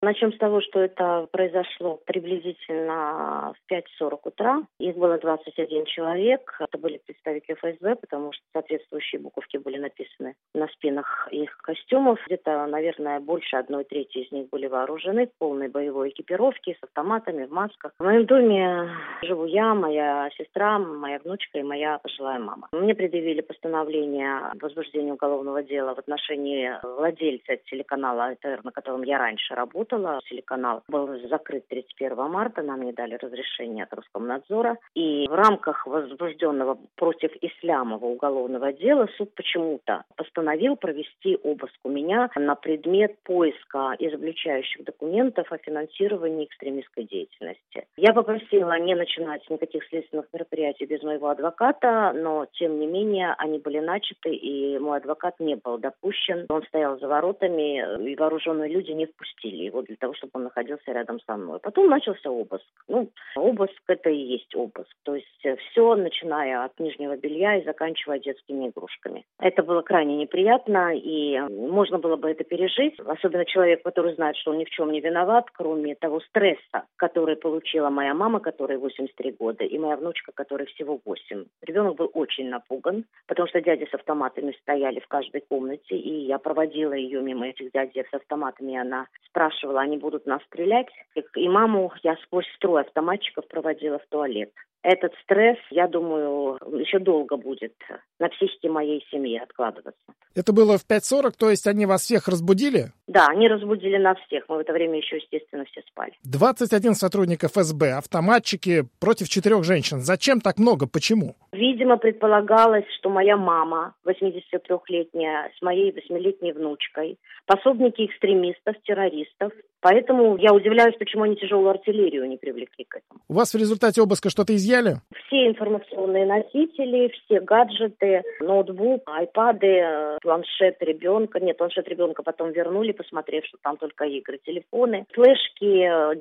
Начнем с того, что это произошло приблизительно в 5:40 утра. Их было 21 человек. Это были представители ФСБ, потому что соответствующие буковки были написаны на спинах их костюмов. Где-то, наверное, больше 1/3 из них были вооружены в полной боевой экипировке, с автоматами, в масках. В моем доме живу я, моя сестра, моя внучка и моя пожилая мама. Мне предъявили постановление о возбуждении уголовного дела в отношении владельца телеканала АТР, на котором я раньше работала. Телеканал был закрыт 31 марта, нам не дали разрешения от Роскомнадзора. И в рамках возбужденного против Ислямова уголовного дела суд почему-то постановил провести обыск у меня на предмет поиска изобличающих документов о финансировании экстремистской деятельности. Я попросила не начинать никаких следственных мероприятий без моего адвоката, но, тем не менее, они были начаты, и мой адвокат не был допущен. Он стоял за воротами, и вооруженные люди не впустили его для того, чтобы он находился рядом со мной. Потом начался обыск. Обыск – это и есть обыск. То есть все, начиная от нижнего белья и заканчивая детскими игрушками. Это было крайне неприятно, и можно было бы это пережить. Особенно человек, который знает, что он ни в чем не виноват, кроме того стресса, который получила моя мама, которой 83 года, и моя внучка, которой всего 8. Ребенок был очень напуган, потому что дяди с автоматами стояли в каждой комнате, и я проводила ее мимо этих дядей с автоматами, и она спрашивала, они будут нас стрелять. И маму я сквозь строй автоматчиков проводила в туалет. Этот стресс, я думаю, еще долго будет на психике моей семьи откладываться. Это было в 5:40, то есть они вас всех разбудили? Да, они разбудили нас всех. Мы в это время еще, естественно, все спали. 21 сотрудников ФСБ, автоматчики против 4 женщин. Зачем так много? Почему? Видимо, предполагалось, что моя мама, 83-летняя, с моей 8-летней внучкой, пособники экстремистов, террористов. Поэтому я удивляюсь, почему они тяжелую артиллерию не привлекли к этому. У вас в результате обыска что-то изъяли? Все информационные носители, все гаджеты, ноутбук, айпады, планшет ребенка. Нет, планшет ребенка потом вернули, посмотрев, что там только игры, телефоны, флешки,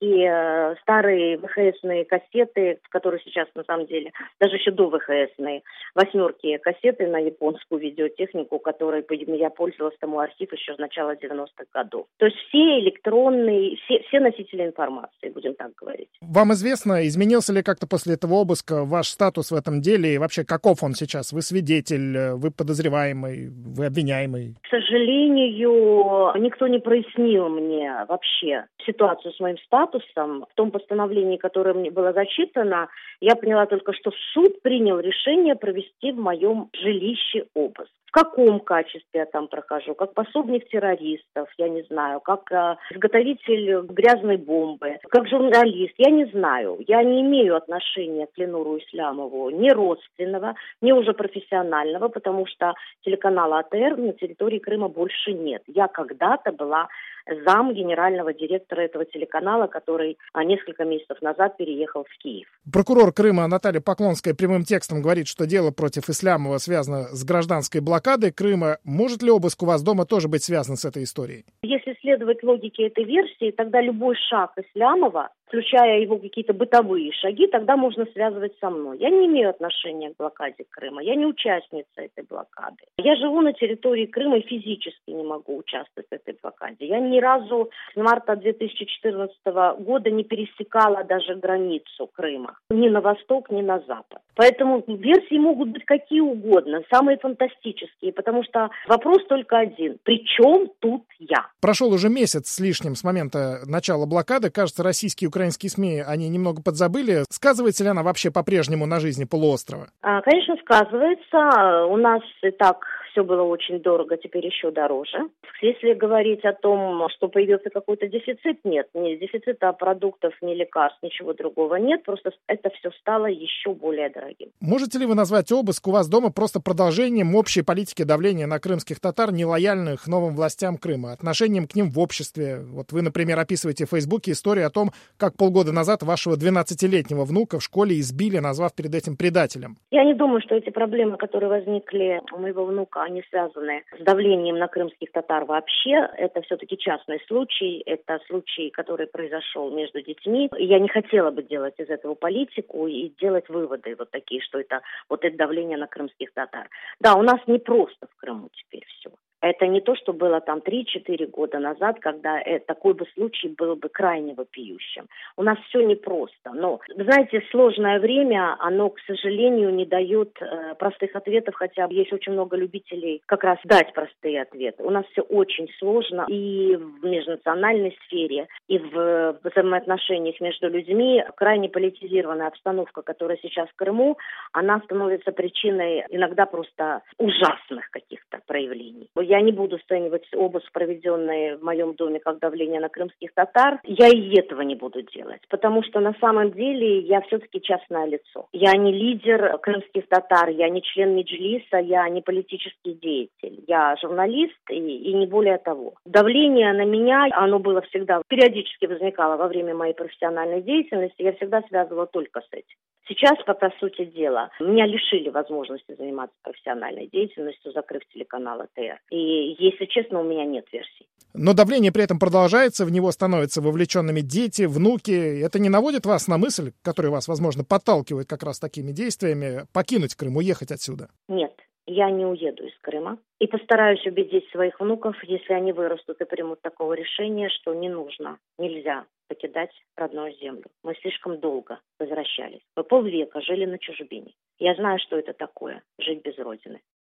диски, старые ВХСные кассеты, которые сейчас на самом деле, даже еще до ВХСные, 8 кассеты на японскую видеотехнику, которой я пользовалась, тому архив еще с начала 90-х годов. То есть все электронные, все носители информации, будем так говорить. Вам известно, изменился ли как-то после этого обыска ваш статус в этом деле и вообще каков он сейчас? Вы свидетель, вы подозреваемый, вы обвиняемый? К сожалению, никто не прояснил мне вообще ситуацию с моим статусом. В том постановлении, которое мне было зачитано, я поняла только, что суд принял решение провести в моем жилище обыск. В каком качестве я там прохожу? Как пособник террористов, я не знаю. Как изготовитель грязной бомбы, как журналист, я не знаю. Я не имею отношения к Ленуру Ислямову, ни родственного, ни уже профессионального, потому что телеканала АТР на территории Крыма больше нет. Я когда-то была зам генерального директора этого телеканала, который несколько месяцев назад переехал в Киев. Прокурор Крыма Наталья Поклонская прямым текстом говорит, что дело против Ислямова связано с гражданской блокадой Крыма. Может ли обыск у вас дома тоже быть связан с этой историей? Если следовать логике этой версии, тогда любой шаг Ислямова, включая его какие-то бытовые шаги, тогда можно связывать со мной. Я не имею отношения к блокаде Крыма, я не участница этой блокады. Я живу на территории Крыма и физически не могу участвовать в этой блокаде. Я ни разу с марта 2014 года не пересекала даже границу Крыма. Ни на восток, ни на запад. Поэтому версии могут быть какие угодно, самые фантастические, потому что вопрос только один. При чем тут я? Прошел уже месяц с лишним с момента начала блокады. Кажется, российские и украинские СМИ, они немного подзабыли. Сказывается ли она вообще по-прежнему на жизни полуострова? Конечно, сказывается. У нас и так все было очень дорого, теперь еще дороже. Если говорить о том, что появился какой-то дефицит, нет. Ни дефицита продуктов, ни лекарств, ничего другого нет. Просто это все стало еще более дорогим. Можете ли вы назвать обыск у вас дома просто продолжением общей политики давления на крымских татар, нелояльных новым властям Крыма, отношением к ним в обществе? Вот вы, например, описываете в Фейсбуке историю о том, как полгода назад вашего 12-летнего внука в школе избили, назвав перед этим предателем. Я не думаю, что эти проблемы, которые возникли у моего внука, они связаны с давлением на крымских татар вообще. Это все-таки частный случай, это случай, который произошел между детьми. Я не хотела бы делать из этого политику и делать выводы вот такие, что это вот это давление на крымских татар. Да, у нас не просто в Крыму теперь все. Это не то, что было там 3-4 года назад, когда такой бы случай был бы крайне вопиющим. У нас все непросто. Но, знаете, сложное время, оно, к сожалению, не дает простых ответов, хотя есть очень много любителей как раз дать простые ответы. У нас все очень сложно и в межнациональной сфере, и в взаимоотношениях между людьми. Крайне политизированная обстановка, которая сейчас в Крыму, она становится причиной иногда просто ужасных каких-то проявлений. Я не буду оценивать обыск, проведенный в моем доме, как давление на крымских татар. Я и этого не буду делать, потому что на самом деле я все-таки частное лицо. Я не лидер крымских татар, я не член Меджлиса, я не политический деятель. Я журналист и не более того. Давление на меня, оно было всегда, периодически возникало во время моей профессиональной деятельности, я всегда связывала только с этим. Сейчас, по сути дела, меня лишили возможности заниматься профессиональной деятельностью, закрыв телеканал АТР. И, если честно, у меня нет версий. Но давление при этом продолжается, в него становятся вовлеченными дети, внуки. Это не наводит вас на мысль, которая вас, возможно, подталкивает как раз такими действиями, покинуть Крым, уехать отсюда? Нет. Я не уеду из Крыма и постараюсь убедить своих внуков, если они вырастут и примут такого решения, что не нужно, нельзя покидать родную землю. Мы слишком долго возвращались. Мы полвека жили на чужбине. Я знаю, что это такое — жить без родины.